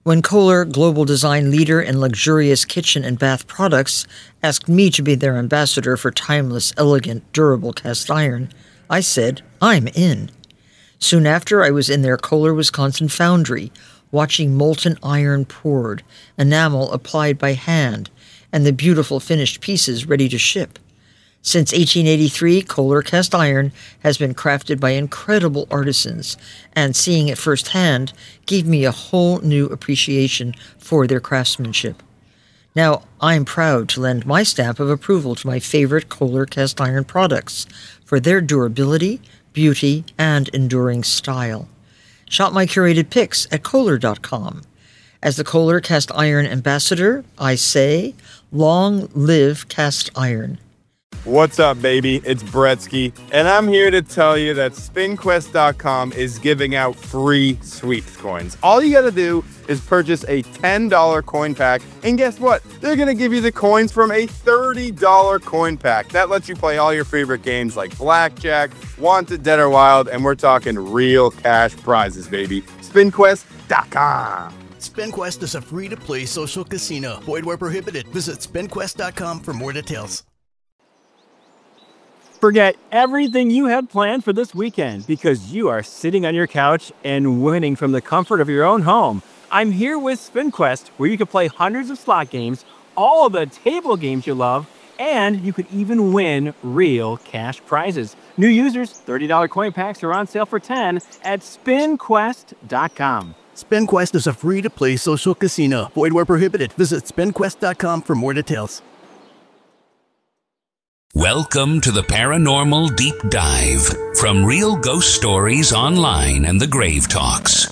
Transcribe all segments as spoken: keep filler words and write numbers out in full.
When Kohler, global design leader in luxurious kitchen and bath products, asked me to be their ambassador for timeless, elegant, durable cast iron, I said, I'm in. Soon after, I was in their Kohler, Wisconsin foundry, watching molten iron poured, enamel applied by hand, and the beautiful finished pieces ready to ship. Since eighteen eighty-three, Kohler cast iron has been crafted by incredible artisans, and seeing it firsthand gave me a whole new appreciation for their craftsmanship. Now, I'm proud to lend my stamp of approval to my favorite Kohler cast iron products for their durability, beauty, and enduring style. Shop my curated picks at Kohler dot com. As the Kohler cast iron ambassador, I say, long live cast iron. What's up, baby? It's Bretsky, and I'm here to tell you that Spin Quest dot com is giving out free sweeps coins. All you gotta do is purchase a ten dollar coin pack, and guess what? They're gonna give you the coins from a thirty dollar coin pack. That lets you play all your favorite games like Blackjack, Wanted, Dead or Wild, and we're talking real cash prizes, baby. Spin Quest dot com. SpinQuest is a free-to-play social casino. Void where prohibited. Visit Spin Quest dot com for more details. Forget everything you had planned for this weekend because you are sitting on your couch and winning from the comfort of your own home. I'm here with SpinQuest, where you can play hundreds of slot games, all of the table games you love, and you could even win real cash prizes. New users, thirty dollar coin packs are on sale for ten dollars at Spin Quest dot com. SpinQuest is a free-to-play social casino. Void where prohibited. Visit Spin Quest dot com for more details. Welcome to the Paranormal Deep Dive from Real Ghost Stories Online and the Grave Talks.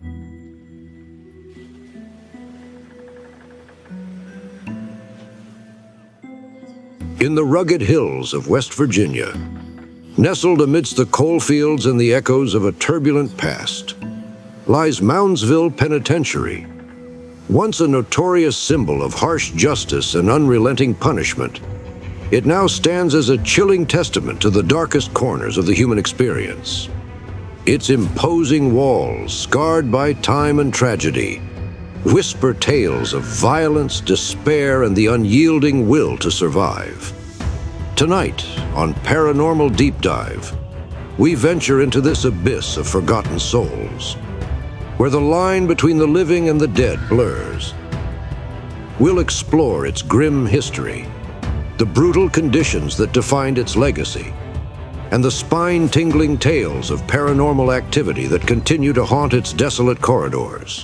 In the rugged hills of West Virginia, nestled amidst the coal fields and the echoes of a turbulent past, lies Moundsville Penitentiary, once a notorious symbol of harsh justice and unrelenting punishment. It now stands as a chilling testament to the darkest corners of the human experience. Its imposing walls, scarred by time and tragedy, whisper tales of violence, despair, and the unyielding will to survive. Tonight, on Paranormal Deep Dive, we venture into this abyss of forgotten souls, where the line between the living and the dead blurs. We'll explore its grim history, the brutal conditions that defined its legacy, and the spine-tingling tales of paranormal activity that continue to haunt its desolate corridors.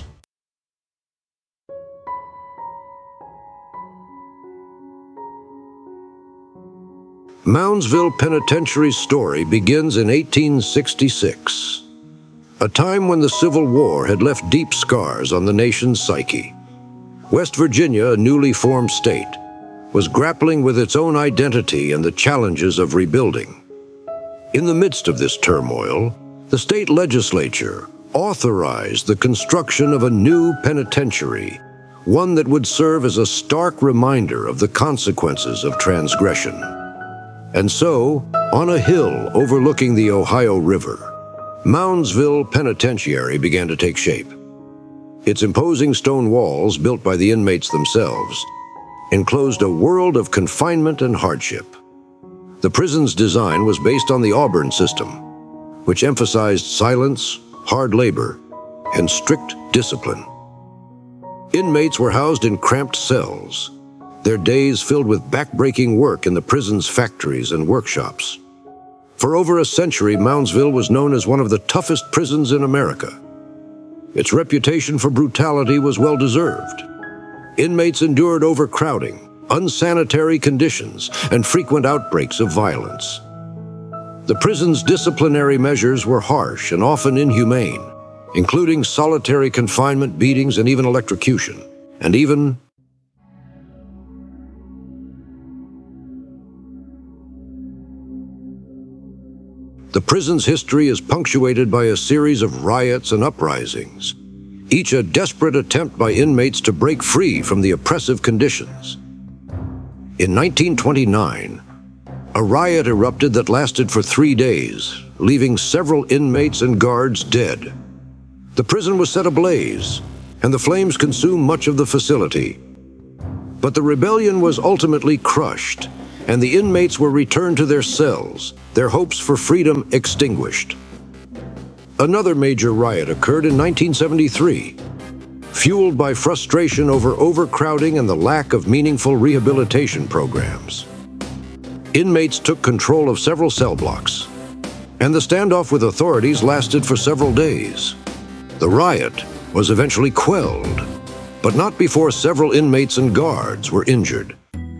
Moundsville Penitentiary's story begins in eighteen sixty-six, a time when the Civil War had left deep scars on the nation's psyche. West Virginia, a newly formed state, was grappling with its own identity and the challenges of rebuilding. In the midst of this turmoil, the state legislature authorized the construction of a new penitentiary, one that would serve as a stark reminder of the consequences of transgression. And so, on a hill overlooking the Ohio River, Moundsville Penitentiary began to take shape. Its imposing stone walls, built by the inmates themselves, enclosed a world of confinement and hardship. The prison's design was based on the Auburn system, which emphasized silence, hard labor, and strict discipline. Inmates were housed in cramped cells, their days filled with backbreaking work in the prison's factories and workshops. For over a century, Moundsville was known as one of the toughest prisons in America. Its reputation for brutality was well-deserved. Inmates endured overcrowding, unsanitary conditions, and frequent outbreaks of violence. The prison's disciplinary measures were harsh and often inhumane, including solitary confinement, beatings, and even electrocution. And even the prison's history is punctuated by a series of riots and uprisings, each a desperate attempt by inmates to break free from the oppressive conditions. In nineteen twenty-nine, a riot erupted that lasted for three days, leaving several inmates and guards dead. The prison was set ablaze, and the flames consumed much of the facility. But the rebellion was ultimately crushed, and the inmates were returned to their cells, their hopes for freedom extinguished. Another major riot occurred in nineteen seventy-three. Fueled by frustration over overcrowding and the lack of meaningful rehabilitation programs. Inmates took control of several cell blocks, and the standoff with authorities lasted for several days. The riot was eventually quelled, but not before several inmates and guards were injured.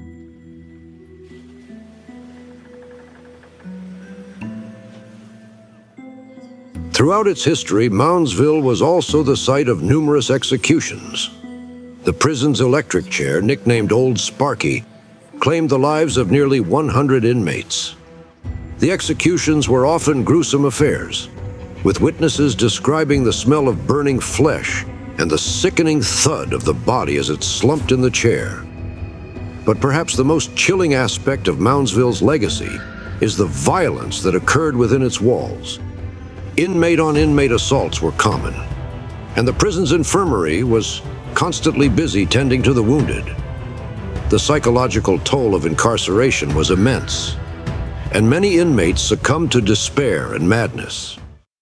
Throughout its history, Moundsville was also the site of numerous executions. The prison's electric chair, nicknamed Old Sparky, claimed the lives of nearly one hundred inmates. The executions were often gruesome affairs, with witnesses describing the smell of burning flesh and the sickening thud of the body as it slumped in the chair. But perhaps the most chilling aspect of Moundsville's legacy is the violence that occurred within its walls. Inmate-on-inmate assaults were common, and the prison's infirmary was constantly busy tending to the wounded. The psychological toll of incarceration was immense, and many inmates succumbed to despair and madness.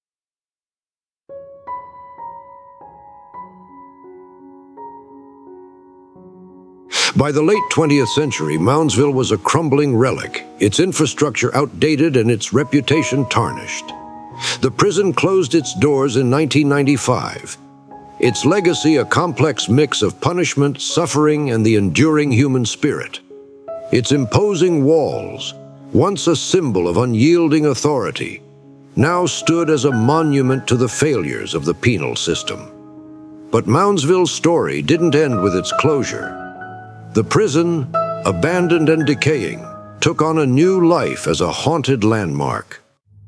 By the late twentieth century, Moundsville was a crumbling relic, its infrastructure outdated and its reputation tarnished. The prison closed its doors in nineteen ninety-five. Its legacy a complex mix of punishment, suffering, and the enduring human spirit. Its imposing walls, once a symbol of unyielding authority, now stood as a monument to the failures of the penal system. But Moundsville's story didn't end with its closure. The prison, abandoned and decaying, took on a new life as a haunted landmark.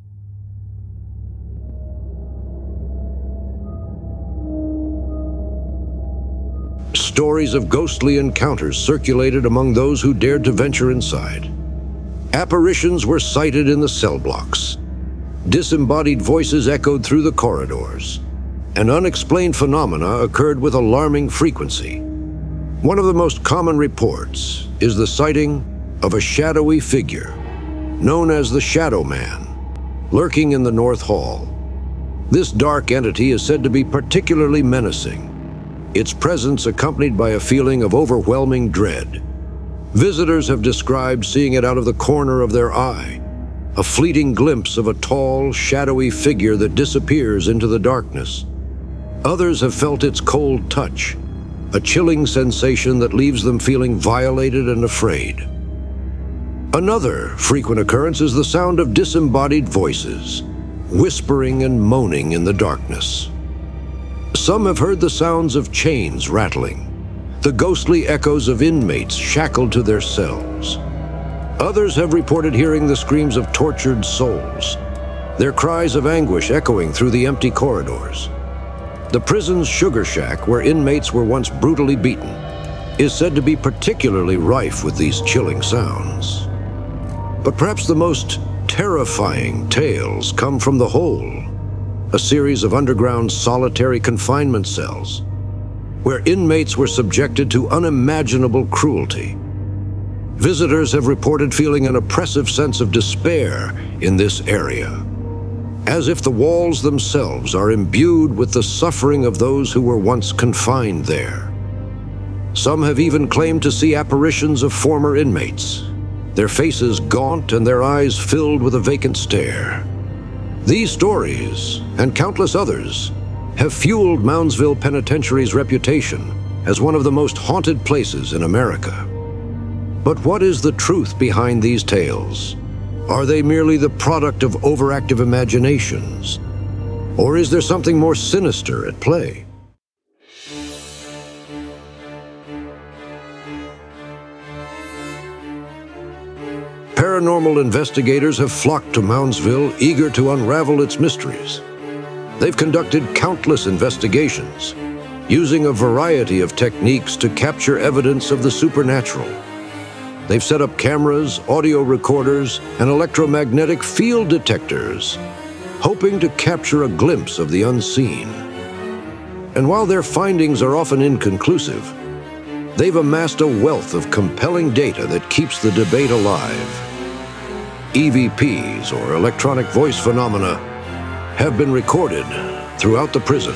Stories of ghostly encounters circulated among those who dared to venture inside. Apparitions were sighted in the cell blocks. Disembodied voices echoed through the corridors, and unexplained phenomena occurred with alarming frequency. One of the most common reports is the sighting of a shadowy figure, known as the Shadow Man, lurking in the North Hall. This dark entity is said to be particularly menacing, its presence accompanied by a feeling of overwhelming dread. Visitors have described seeing it out of the corner of their eye, a fleeting glimpse of a tall, shadowy figure that disappears into the darkness. Others have felt its cold touch, a chilling sensation that leaves them feeling violated and afraid. Another frequent occurrence is the sound of disembodied voices, whispering and moaning in the darkness. Some have heard the sounds of chains rattling, the ghostly echoes of inmates shackled to their cells. Others have reported hearing the screams of tortured souls, their cries of anguish echoing through the empty corridors. The prison's sugar shack, where inmates were once brutally beaten, is said to be particularly rife with these chilling sounds. But perhaps the most terrifying tales come from the Hole, a series of underground solitary confinement cells, where inmates were subjected to unimaginable cruelty. Visitors have reported feeling an oppressive sense of despair in this area, as if the walls themselves are imbued with the suffering of those who were once confined there. Some have even claimed to see apparitions of former inmates, their faces gaunt and their eyes filled with a vacant stare. These stories, and countless others, have fueled Moundsville Penitentiary's reputation as one of the most haunted places in America. But what is the truth behind these tales? Are they merely the product of overactive imaginations? Or is there something more sinister at play? Paranormal investigators have flocked to Moundsville, eager to unravel its mysteries. They've conducted countless investigations, using a variety of techniques to capture evidence of the supernatural. They've set up cameras, audio recorders, and electromagnetic field detectors, hoping to capture a glimpse of the unseen. And while their findings are often inconclusive, they've amassed a wealth of compelling data that keeps the debate alive. E V Ps, or electronic voice phenomena, have been recorded throughout the prison.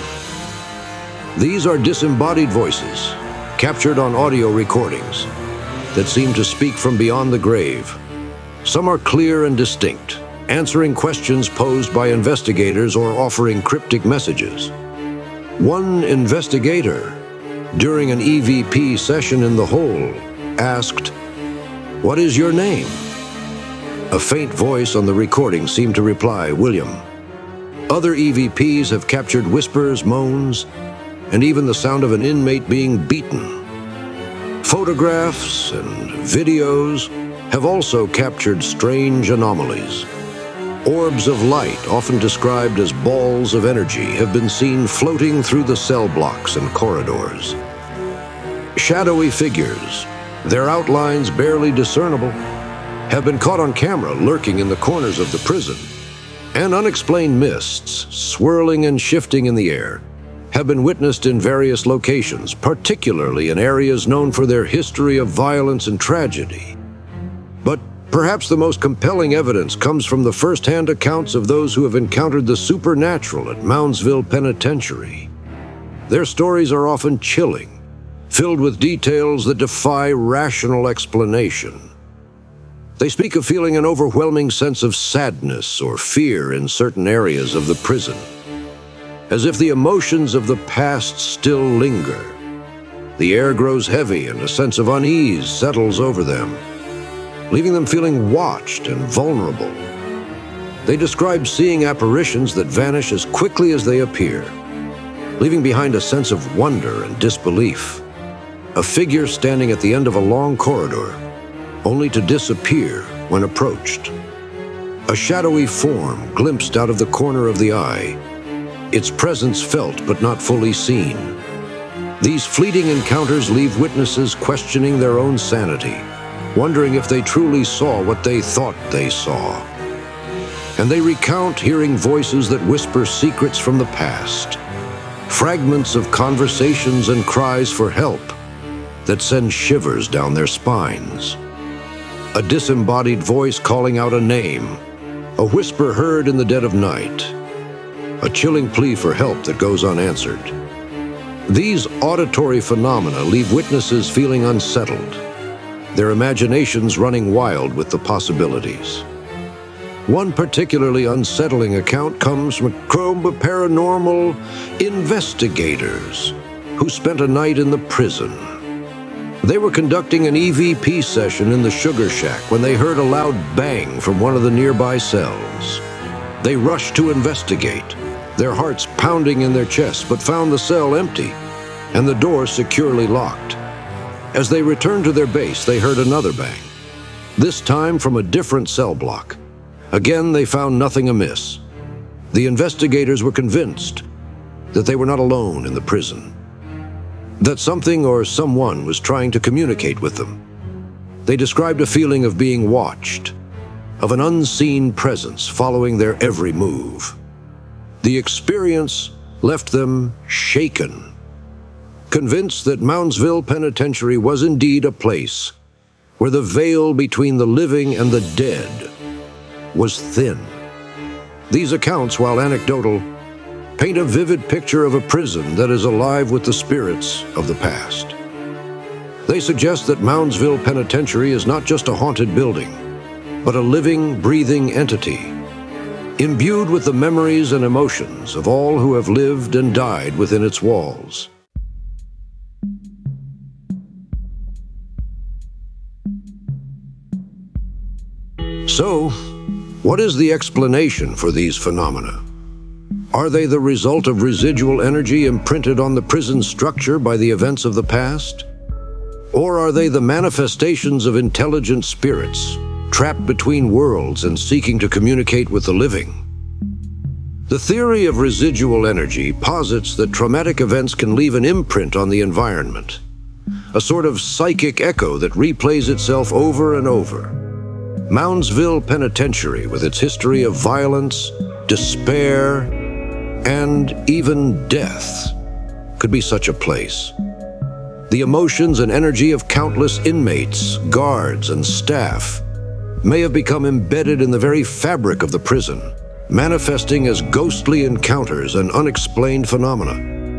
These are disembodied voices, captured on audio recordings, that seem to speak from beyond the grave. Some are clear and distinct, answering questions posed by investigators or offering cryptic messages. One investigator, during an E V P session in the hole, asked, "What is your name?" A faint voice on the recording seemed to reply, "William." Other E V Ps have captured whispers, moans, and even the sound of an inmate being beaten. Photographs and videos have also captured strange anomalies. Orbs of light, often described as balls of energy, have been seen floating through the cell blocks and corridors. Shadowy figures, their outlines barely discernible, have been caught on camera lurking in the corners of the prison. And unexplained mists, swirling and shifting in the air, have been witnessed in various locations, particularly in areas known for their history of violence and tragedy. But perhaps the most compelling evidence comes from the first-hand accounts of those who have encountered the supernatural at Moundsville Penitentiary. Their stories are often chilling, filled with details that defy rational explanation. They speak of feeling an overwhelming sense of sadness or fear in certain areas of the prison, as if the emotions of the past still linger. The air grows heavy and a sense of unease settles over them, leaving them feeling watched and vulnerable. They describe seeing apparitions that vanish as quickly as they appear, leaving behind a sense of wonder and disbelief. A figure standing at the end of a long corridor, only to disappear when approached. A shadowy form glimpsed out of the corner of the eye, its presence felt but not fully seen. These fleeting encounters leave witnesses questioning their own sanity, wondering if they truly saw what they thought they saw. And they recount hearing voices that whisper secrets from the past, fragments of conversations and cries for help that send shivers down their spines. A disembodied voice calling out a name, a whisper heard in the dead of night, a chilling plea for help that goes unanswered. These auditory phenomena leave witnesses feeling unsettled, their imaginations running wild with the possibilities. One particularly unsettling account comes from Chroma paranormal investigators who spent a night in the prison. They were conducting an E V P session in the Sugar Shack when they heard a loud bang from one of the nearby cells. They rushed to investigate, their hearts pounding in their chests, but found the cell empty and the door securely locked. As they returned to their base, they heard another bang, this time from a different cell block. Again, they found nothing amiss. The investigators were convinced that they were not alone in the prison, that something or someone was trying to communicate with them. They described a feeling of being watched, of an unseen presence following their every move. The experience left them shaken, convinced that Moundsville Penitentiary was indeed a place where the veil between the living and the dead was thin. These accounts, while anecdotal, paint a vivid picture of a prison that is alive with the spirits of the past. They suggest that Moundsville Penitentiary is not just a haunted building, but a living, breathing entity, imbued with the memories and emotions of all who have lived and died within its walls. So, what is the explanation for these phenomena? Are they the result of residual energy imprinted on the prison structure by the events of the past? Or are they the manifestations of intelligent spirits, trapped between worlds and seeking to communicate with the living? The theory of residual energy posits that traumatic events can leave an imprint on the environment, a sort of psychic echo that replays itself over and over. Moundsville Penitentiary, with its history of violence, despair, and even death, could be such a place. The emotions and energy of countless inmates, guards, and staff may have become embedded in the very fabric of the prison, manifesting as ghostly encounters and unexplained phenomena.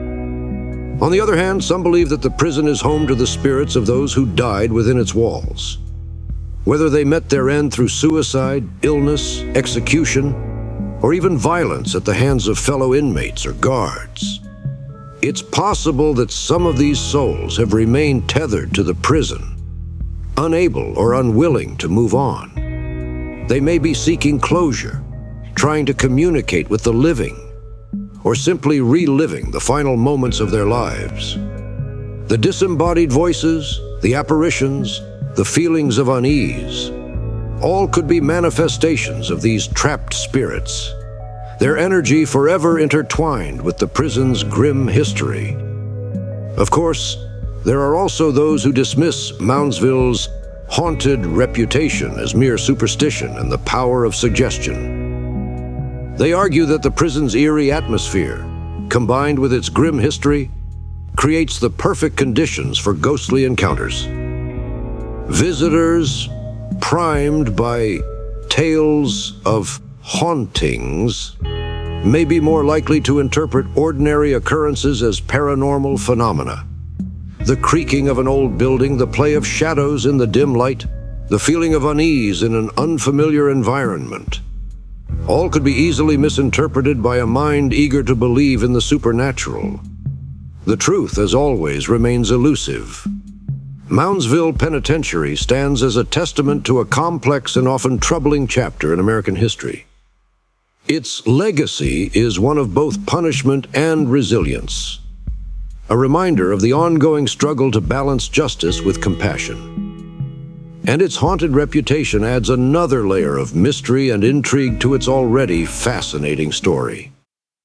On the other hand, some believe that the prison is home to the spirits of those who died within its walls. Whether they met their end through suicide, illness, execution, or even violence at the hands of fellow inmates or guards, it's possible that some of these souls have remained tethered to the prison, unable or unwilling to move on. They may be seeking closure, trying to communicate with the living, or simply reliving the final moments of their lives. The disembodied voices, the apparitions, the feelings of unease, all could be manifestations of these trapped spirits, their energy forever intertwined with the prison's grim history. Of course, there are also those who dismiss Moundsville's haunted reputation as mere superstition and the power of suggestion. They argue that the prison's eerie atmosphere, combined with its grim history, creates the perfect conditions for ghostly encounters. Visitors, primed by tales of hauntings, may be more likely to interpret ordinary occurrences as paranormal phenomena. The creaking of an old building, the play of shadows in the dim light, the feeling of unease in an unfamiliar environment, all could be easily misinterpreted by a mind eager to believe in the supernatural. The truth, as always, remains elusive. Moundsville Penitentiary stands as a testament to a complex and often troubling chapter in American history. Its legacy is one of both punishment and resilience, a reminder of the ongoing struggle to balance justice with compassion. And its haunted reputation adds another layer of mystery and intrigue to its already fascinating story.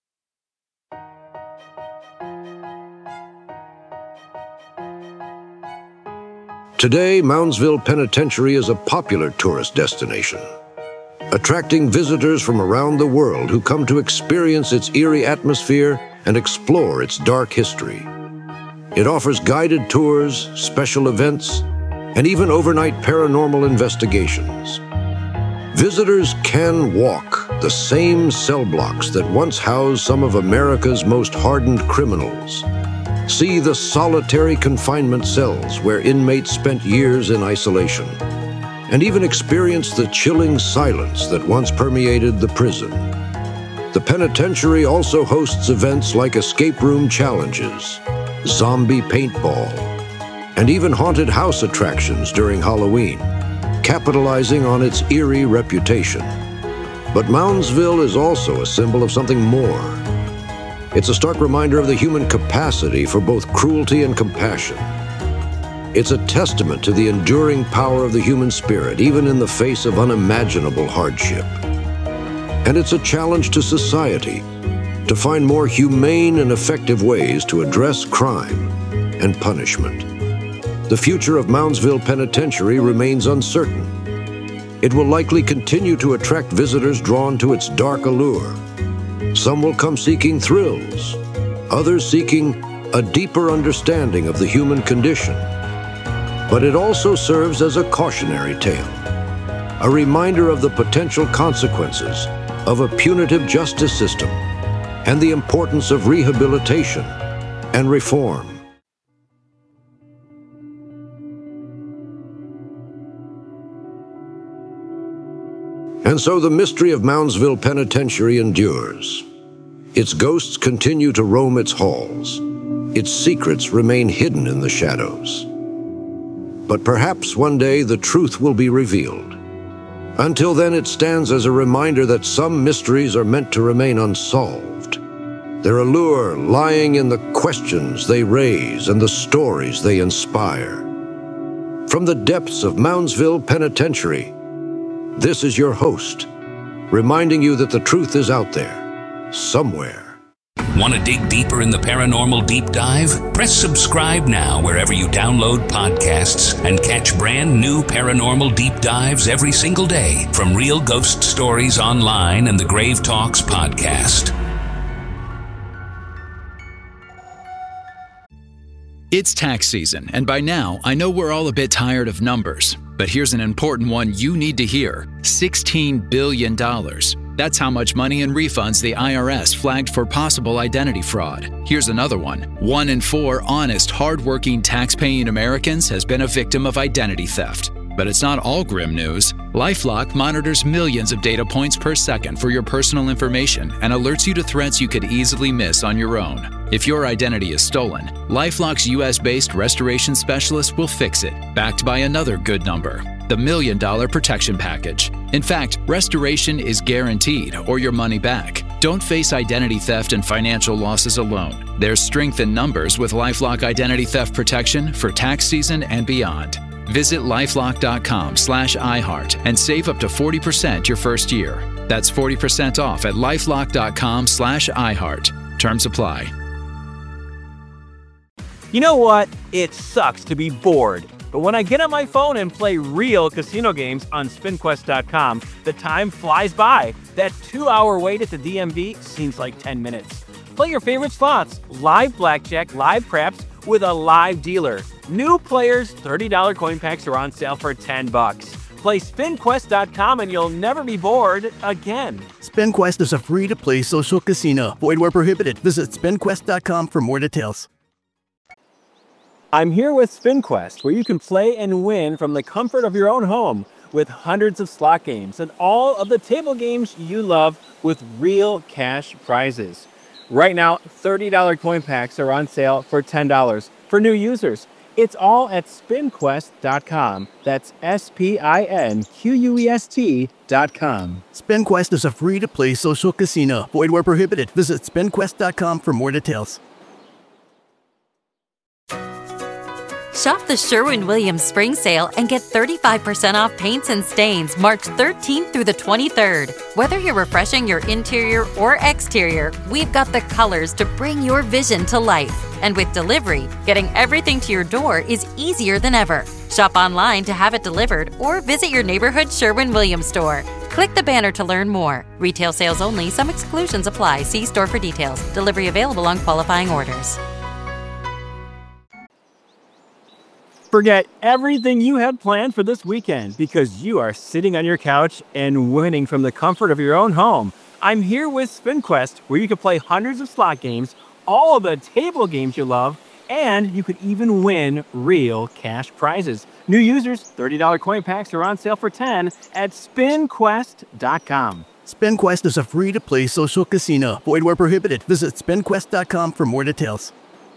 Today, Moundsville Penitentiary is a popular tourist destination, attracting visitors from around the world who come to experience its eerie atmosphere and explore its dark history. It offers guided tours, special events, and even overnight paranormal investigations. Visitors can walk the same cell blocks that once housed some of America's most hardened criminals, see the solitary confinement cells where inmates spent years in isolation, and even experience the chilling silence that once permeated the prison. The penitentiary also hosts events like escape room challenges, zombie paintball, and even haunted house attractions during Halloween, capitalizing on its eerie reputation. But Moundsville is also a symbol of something more. It's a stark reminder of the human capacity for both cruelty and compassion. It's a testament to the enduring power of the human spirit, even in the face of unimaginable hardship. And it's a challenge to society to find more humane and effective ways to address crime and punishment. The future of Moundsville Penitentiary remains uncertain. It will likely continue to attract visitors drawn to its dark allure. Some will come seeking thrills, others seeking a deeper understanding of the human condition. But it also serves as a cautionary tale, a reminder of the potential consequences of a punitive justice system and the importance of rehabilitation and reform. And so the mystery of Moundsville Penitentiary endures. Its ghosts continue to roam its halls. Its secrets remain hidden in the shadows. But perhaps one day the truth will be revealed. Until then, it stands as a reminder that some mysteries are meant to remain unsolved. Their allure lying in the questions they raise and the stories they inspire. From the depths of Moundsville Penitentiary, this is your host, reminding you that the truth is out there, somewhere. Want to dig deeper in the paranormal deep dive? Press subscribe now wherever you download podcasts and catch brand new paranormal deep dives every single day from Real Ghost Stories Online and the Grave Talks podcast. It's tax season, and by now, I know we're all a bit tired of numbers. But here's an important one you need to hear. sixteen billion dollars. That's how much money in refunds the I R S flagged for possible identity fraud. Here's another one. One in four honest, hardworking, tax-paying Americans has been a victim of identity theft. But it's not all grim news. LifeLock monitors millions of data points per second for your personal information and alerts you to threats you could easily miss on your own. If your identity is stolen, LifeLock's U S-based restoration specialist will fix it, backed by another good number, the Million Dollar Protection Package. In fact, restoration is guaranteed or your money back. Don't face identity theft and financial losses alone. There's strength in numbers with LifeLock Identity Theft Protection for tax season and beyond. Visit lifelock.com slash iHeart and save up to forty percent your first year. That's forty percent off at lifelock.com slash iHeart. Terms apply. You know what? It sucks to be bored. But when I get on my phone and play real casino games on spin quest dot com, the time flies by. That two-hour wait at the D M V seems like ten minutes. Play your favorite slots, live blackjack, live craps, with a live dealer. New players, thirty dollars coin packs are on sale for ten bucks. Play spin quest dot com and you'll never be bored again. SpinQuest is a free-to-play social casino. Void where prohibited. Visit spin quest dot com for more details. I'm here with SpinQuest, where you can play and win from the comfort of your own home with hundreds of slot games and all of the table games you love with real cash prizes. Right now, thirty dollars coin packs are on sale for ten dollars for new users. It's all at spin quest dot com. That's S P I N Q U E S T dot com. SpinQuest is a free-to-play social casino. Void where prohibited. Visit spin quest dot com for more details. Shop the Sherwin-Williams Spring Sale and get thirty-five percent off paints and stains March thirteenth through the twenty-third. Whether you're refreshing your interior or exterior, we've got the colors to bring your vision to life. And with delivery, getting everything to your door is easier than ever. Shop online to have it delivered or visit your neighborhood Sherwin-Williams store. Click the banner to learn more. Retail sales only. Some exclusions apply. See store for details. Delivery available on qualifying orders. Forget everything you had planned for this weekend because you are sitting on your couch and winning from the comfort of your own home. I'm here with SpinQuest, where you can play hundreds of slot games, all of the table games you love, and you could even win real cash prizes. New users, thirty dollars coin packs are on sale for ten dollars at spin quest dot com. SpinQuest is a free-to-play social casino. Void where prohibited. Visit spin quest dot com for more details.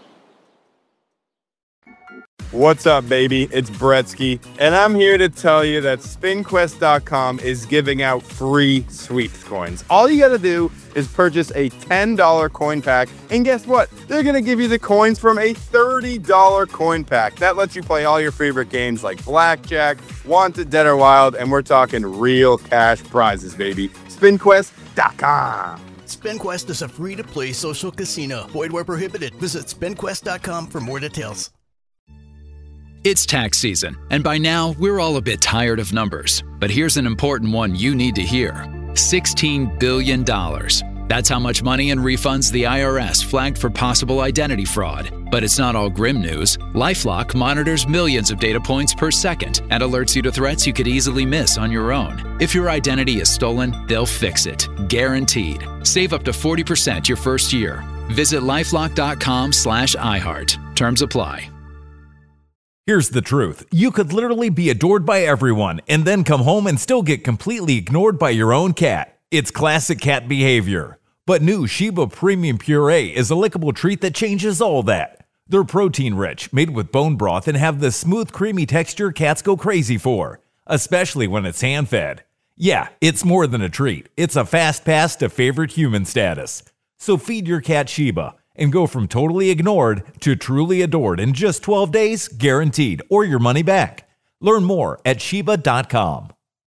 What's up, baby? It's Bretsky, and I'm here to tell you that spin quest dot com is giving out free sweeps coins. All you gotta do is purchase a ten dollars coin pack, and guess what? They're gonna give you the coins from a thirty dollars coin pack. That lets you play all your favorite games like Blackjack, Wanted, Dead or Wild, and we're talking real cash prizes, baby. spin quest dot com. SpinQuest is a free-to-play social casino. Void where prohibited. Visit spin quest dot com for more details. It's tax season, and by now, we're all a bit tired of numbers. But here's an important one you need to hear. sixteen billion dollars. That's how much money in refunds the I R S flagged for possible identity fraud. But it's not all grim news. LifeLock monitors millions of data points per second and alerts you to threats you could easily miss on your own. If your identity is stolen, they'll fix it. Guaranteed. Save up to forty percent your first year. Visit lifelock.com slash iHeart. Terms apply. Here's the truth. You could literally be adored by everyone and then come home and still get completely ignored by your own cat. It's classic cat behavior. But new Sheba Premium Puree is a lickable treat that changes all that. They're protein-rich, made with bone broth, and have the smooth, creamy texture cats go crazy for, especially when it's hand-fed. Yeah, it's more than a treat. It's a fast pass to favorite human status. So feed your cat Sheba and go from totally ignored to truly adored in just twelve days, guaranteed, or your money back. Learn more at sheba dot com.